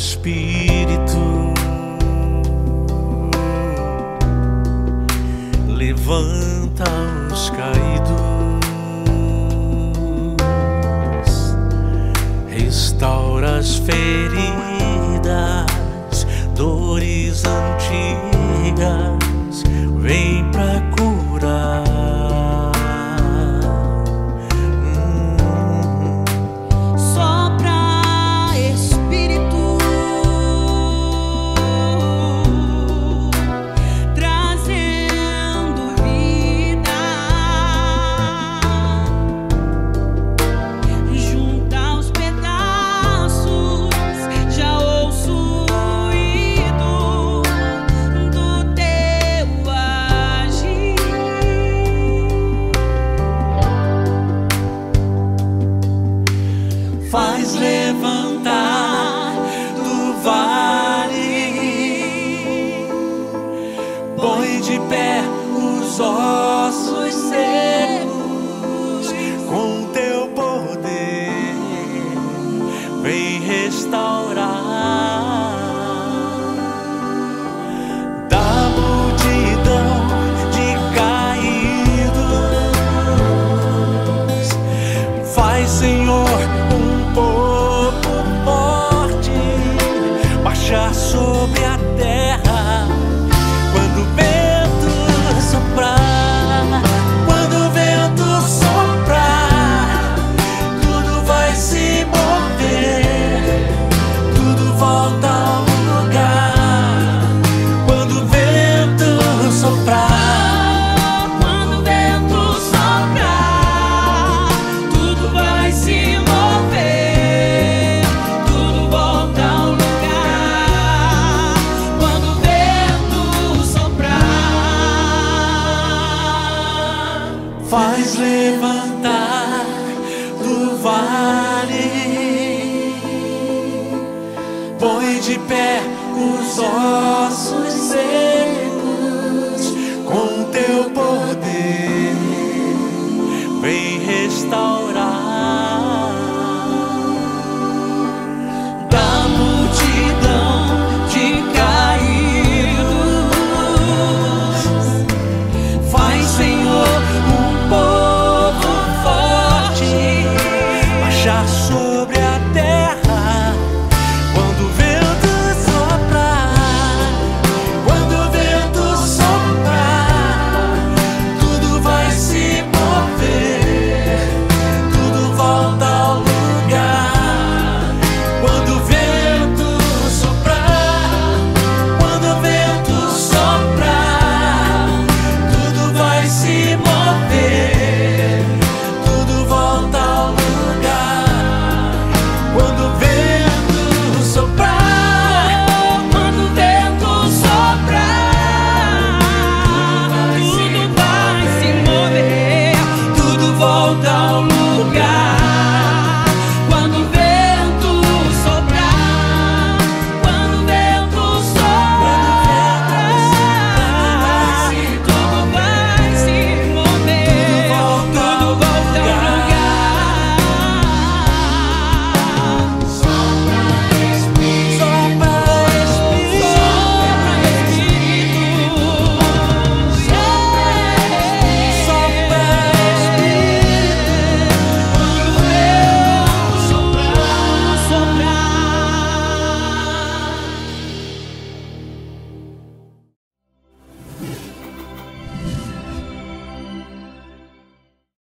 Espírito levanta os caídos, restaura as feridas, dores antigas, vem pra curar. Faz levantar do vale, põe de pé os ossos secos, com teu poder vem restaurar. Da multidão de caídos, faz, Senhor, sobre a terra, quando o vento soprar, quando o vento soprar, tudo vai se mover, tudo volta ao lugar. Quando o vento soprar, quando o vento soprar, tudo vai se mover, tudo volta ao lugar. Faz levantar do vale, põe de pé os ossos secos, com teu poder